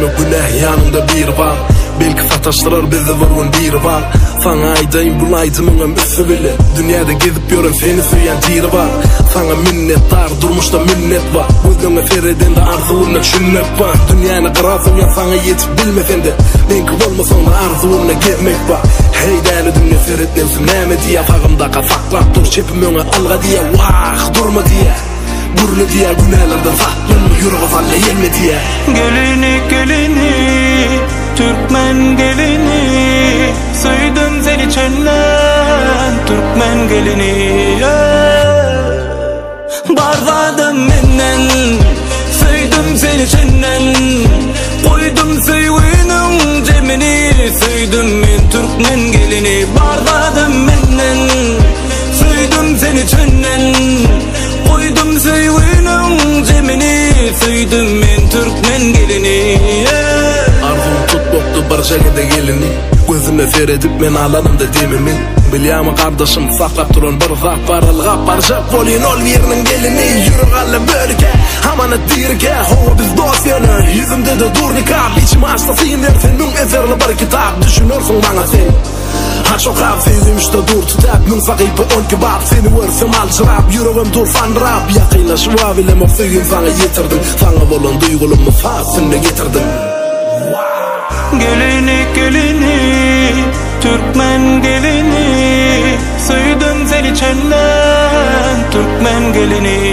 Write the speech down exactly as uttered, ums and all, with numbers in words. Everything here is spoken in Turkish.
Deme günah yanında bir var. Belki sataştırar bizi vurgun bir var. Sana aydayım bu aydımın üssü bile. Dünyada gezip görün seni süyen tiri var. Sana minnettar durmuşta minnet var. Gözüne fereden de arzuğuna çünnet var. Dünyanı kırasın ya sana yetip bilmesen de benki olmasan da arzuğuna gelmek var. Hey değerli dünya seyretlensin neme diye fağımda kafaklap dur çepim öne alga diye vah durma diye. Burnu diye günahlardan saklanma yürü falle yelme diye. Gelini gelini Türkmen gelini Söydüm seni çölden Türkmen gelini yeah. Barvadım menden Söydüm seni çölden Koydum söylüğünün cemini Söydüm men Türkmen gelini Barvadım menden Söydüm seni çölden Koydum söylüğünün cemini Söydüm men Türkmen gelini yeah. Arzum tutmoktu barca gede gelini Gözüme seyredip men alanımda demimin Bilyamı kardeşim saklap duran bir zat var Ilgap barcak bolin ol yerinin gelini Yürü galle bölge Amanat dirge Hova biz dost yanı Yüzümde de dur nikab İçim hastasıyım der senin eserli bir kitap Düşünürsün bana sen Haç o kab sevdim işte dur tutak Mün sakipi on kebap Seni vırsım alçırap Yüreğim dur fan rap Yakıyla şuva bilem oksuyum sana getirdim Sana bolun duygulumu fasını getirdim. Gelini gelini Türkmen gelini Söydüm seni çölden Türkmen gelini